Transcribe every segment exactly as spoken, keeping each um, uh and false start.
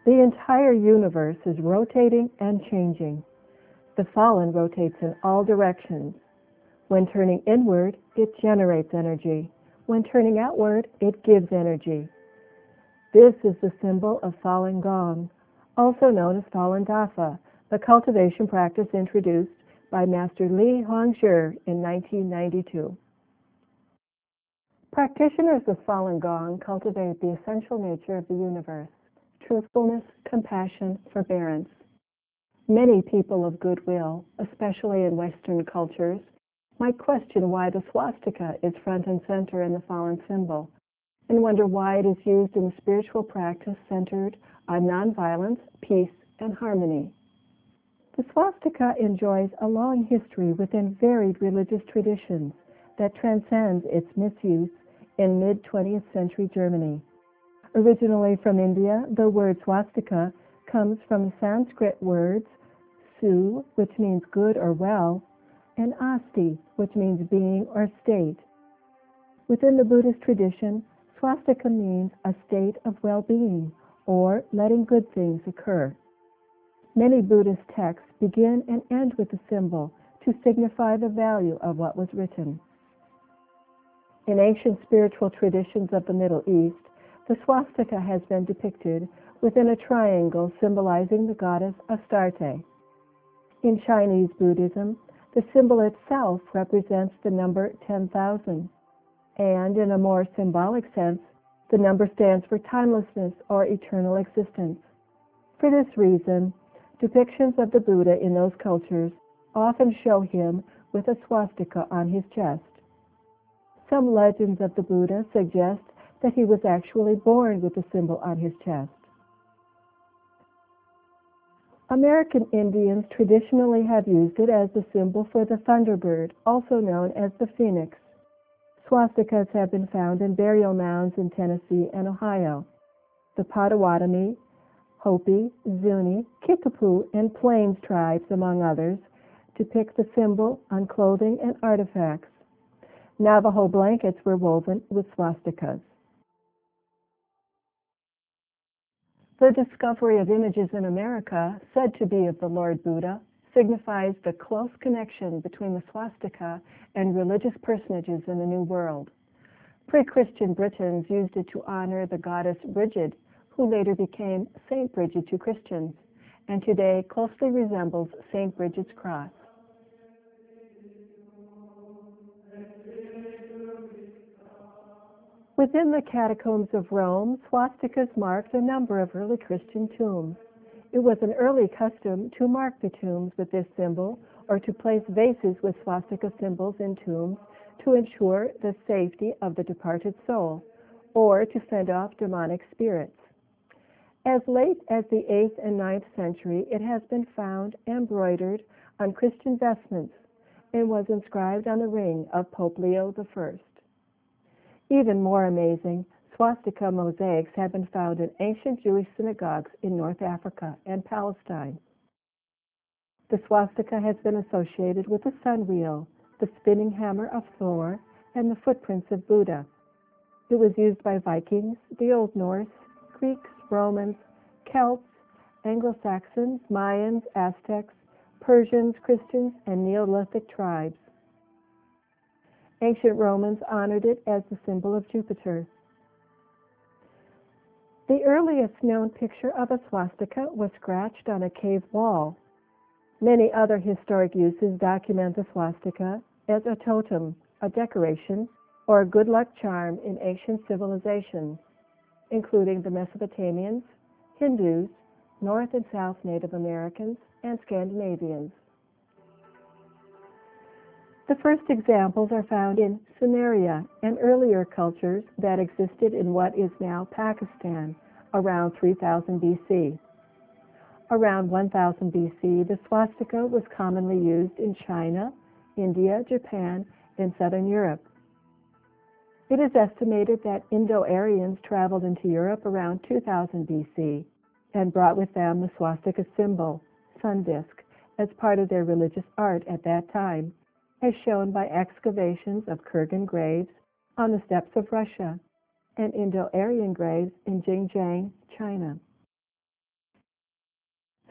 The entire universe is rotating and changing. The fallen rotates in all directions. When turning inward, it generates energy. When turning outward, it gives energy. This is the symbol of Falun Gong, also known as Falun Dafa, the cultivation practice introduced by Master Li Hongzhi in nineteen ninety-two. Practitioners of Falun Gong cultivate the essential nature of the universe: truthfulness, compassion, forbearance. Many people of goodwill, especially in Western cultures, might question why the swastika is front and center in the Falun symbol, and wonder why it is used in a spiritual practice centered on nonviolence, peace, and harmony. The swastika enjoys a long history within varied religious traditions that transcends its misuse in mid-twentieth century Germany. Originally from India, the word swastika comes from the Sanskrit words su, which means good or well, and asti, which means being or state. Within the Buddhist tradition, swastika means a state of well-being or letting good things occur. Many Buddhist texts begin and end with the symbol to signify the value of what was written. In ancient spiritual traditions of the Middle East, the swastika has been depicted within a triangle symbolizing the goddess Astarte. In Chinese Buddhism, the symbol itself represents the number ten thousand, and in a more symbolic sense, the number stands for timelessness or eternal existence. For this reason, depictions of the Buddha in those cultures often show him with a swastika on his chest. Some legends of the Buddha suggest that he was actually born with the symbol on his chest. American Indians traditionally have used it as the symbol for the thunderbird, also known as the phoenix. Swastikas have been found in burial mounds in Tennessee and Ohio. The Potawatomi, Hopi, Zuni, Kickapoo, and Plains tribes, among others, depict the symbol on clothing and artifacts. Navajo blankets were woven with swastikas. The discovery of images in America, said to be of the Lord Buddha, signifies the close connection between the swastika and religious personages in the New World. Pre-Christian Britons used it to honor the goddess Brigid, who later became Saint Bridget to Christians, and today closely resembles Saint Bridget's cross. Within the catacombs of Rome, swastikas marked a number of early Christian tombs. It was an early custom to mark the tombs with this symbol or to place vases with swastika symbols in tombs to ensure the safety of the departed soul or to fend off demonic spirits. As late as the eighth and ninth century, it has been found embroidered on Christian vestments and was inscribed on the ring of Pope Leo the First. Even more amazing, swastika mosaics have been found in ancient Jewish synagogues in North Africa and Palestine. The swastika has been associated with the sun wheel, the spinning hammer of Thor, and the footprints of Buddha. It was used by Vikings, the Old Norse, Greeks, Romans, Celts, Anglo-Saxons, Mayans, Aztecs, Persians, Christians, and Neolithic tribes. Ancient Romans honored it as the symbol of Jupiter. The earliest known picture of a swastika was scratched on a cave wall. Many other historic uses document the swastika as a totem, a decoration, or a good luck charm in ancient civilizations, including the Mesopotamians, Hindus, North and South Native Americans, and Scandinavians. The first examples are found in Sumeria and earlier cultures that existed in what is now Pakistan around three thousand B C. Around one thousand B C, the swastika was commonly used in China, India, Japan, and Southern Europe. It is estimated that Indo-Aryans traveled into Europe around two thousand B C and brought with them the swastika symbol, sun disk, as part of their religious art at that time, as shown by excavations of Kurgan graves on the steppes of Russia and Indo-Aryan graves in Xinjiang, China.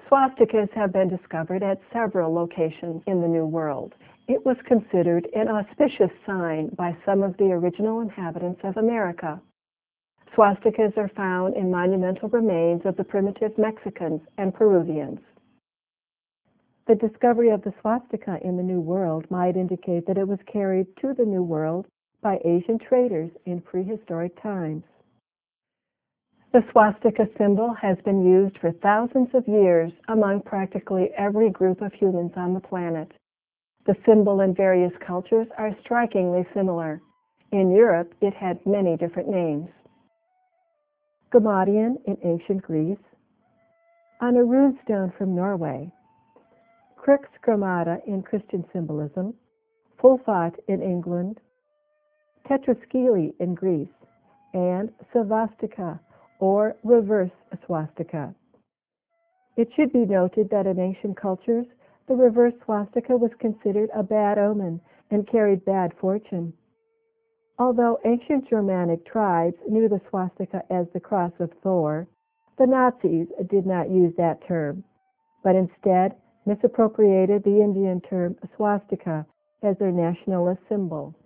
Swastikas have been discovered at several locations in the New World. It was considered an auspicious sign by some of the original inhabitants of America. Swastikas are found in monumental remains of the primitive Mexicans and Peruvians. The discovery of the swastika in the New World might indicate that it was carried to the New World by Asian traders in prehistoric times. The swastika symbol has been used for thousands of years among practically every group of humans on the planet. The symbol in various cultures are strikingly similar. In Europe, it had many different names. Gammadion in ancient Greece, on a rune stone from Norway, Crux Grammata in Christian symbolism, Fulfat in England, Tetraskele in Greece, and Svastika, or reverse swastika. It should be noted that in ancient cultures, the reverse swastika was considered a bad omen and carried bad fortune. Although ancient Germanic tribes knew the swastika as the cross of Thor, the Nazis did not use that term, but instead misappropriated the Indian term swastika as their nationalist symbol.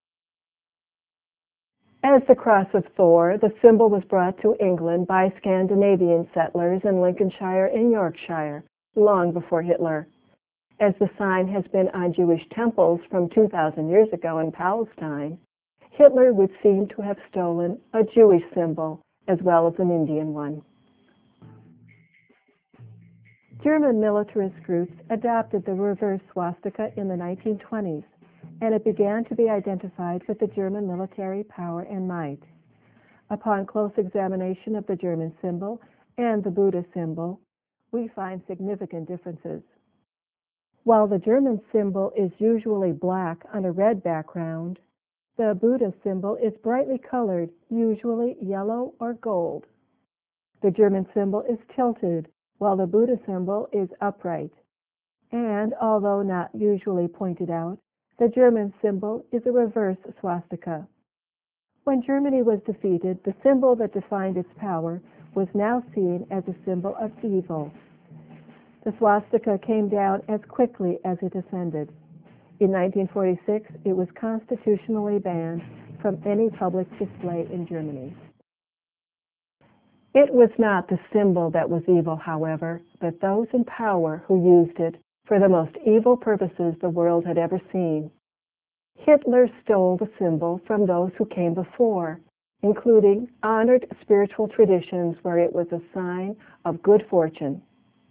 As the cross of Thor, the symbol was brought to England by Scandinavian settlers in Lincolnshire and Yorkshire long before Hitler. As the sign has been on Jewish temples from two thousand years ago in Palestine, Hitler would seem to have stolen a Jewish symbol as well as an Indian one. German militarist groups adopted the reverse swastika in the nineteen twenties, and it began to be identified with the German military power and might. Upon close examination of the German symbol and the Buddha symbol, we find significant differences. While the German symbol is usually black on a red background, the Buddha symbol is brightly colored, usually yellow or gold. The German symbol is tilted, while the Buddha symbol is upright. And although not usually pointed out, the German symbol is a reverse swastika. When Germany was defeated, the symbol that defined its power was now seen as a symbol of evil. The swastika came down as quickly as it ascended. In nineteen forty-six, it was constitutionally banned from any public display in Germany. It was not the symbol that was evil, however, but those in power who used it for the most evil purposes the world had ever seen. Hitler stole the symbol from those who came before, including honored spiritual traditions where it was a sign of good fortune.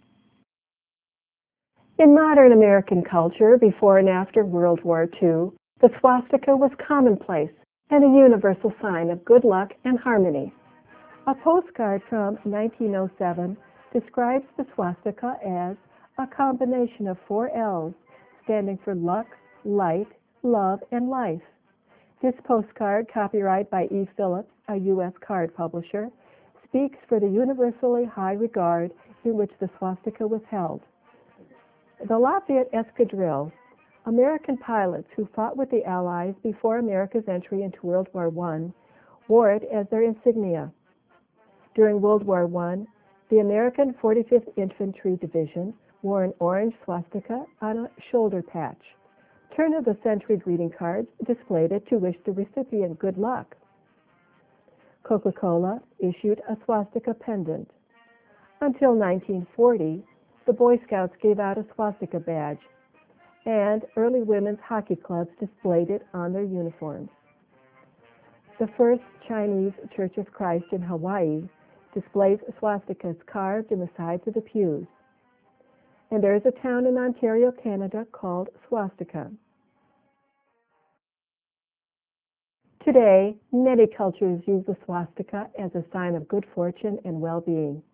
In modern American culture, before and after World War Two, the swastika was commonplace and a universal sign of good luck and harmony. A postcard from nineteen oh seven describes the swastika as a combination of four L's, standing for luck, light, love, and life. This postcard, copyright by E. Phillips, a U S card publisher, speaks for the universally high regard in which the swastika was held. The Lafayette Escadrille, American pilots who fought with the Allies before America's entry into World War One, wore it as their insignia. During World War One, the American forty-fifth Infantry Division wore an orange swastika on a shoulder patch. Turn-of-the-century greeting cards displayed it to wish the recipient good luck. Coca-Cola issued a swastika pendant. Until nineteen forty, the Boy Scouts gave out a swastika badge, and early women's hockey clubs displayed it on their uniforms. The first Chinese Church of Christ in Hawaii displays swastikas carved in the sides of the pews. And there is a town in Ontario, Canada called Swastika. Today, many cultures use the swastika as a sign of good fortune and well-being.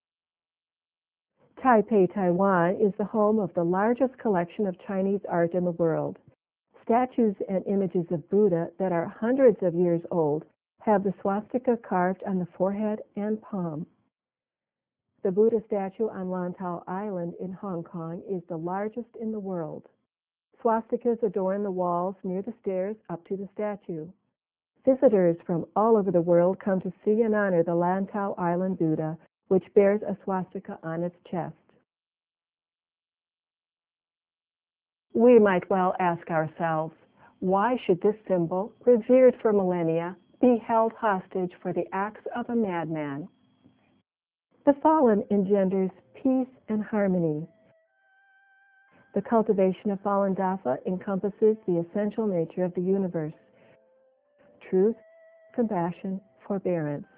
Taipei, Taiwan is the home of the largest collection of Chinese art in the world. Statues and images of Buddha that are hundreds of years old have the swastika carved on the forehead and palm. The Buddha statue on Lantau Island in Hong Kong is the largest in the world. Swastikas adorn the walls near the stairs up to the statue. Visitors from all over the world come to see and honor the Lantau Island Buddha, which bears a swastika on its chest. We might well ask ourselves, why should this symbol, revered for millennia, be held hostage for the acts of a madman? The fallen engenders peace and harmony. The cultivation of Falun Dafa encompasses the essential nature of the universe: truth, compassion, forbearance.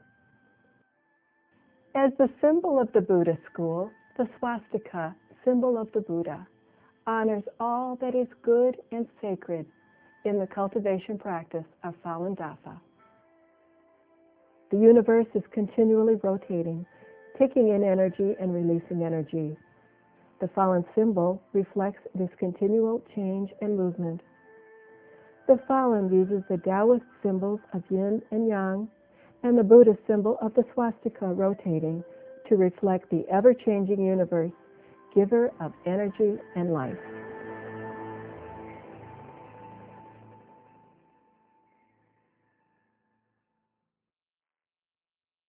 As the symbol of the Buddha school, the swastika, symbol of the Buddha, honors all that is good and sacred in the cultivation practice of Falun Dafa. The universe is continually rotating, taking in energy and releasing energy. The Falun symbol reflects this continual change and movement. The Falun uses the Taoist symbols of yin and yang and the Buddhist symbol of the swastika rotating to reflect the ever-changing universe, giver of energy and life.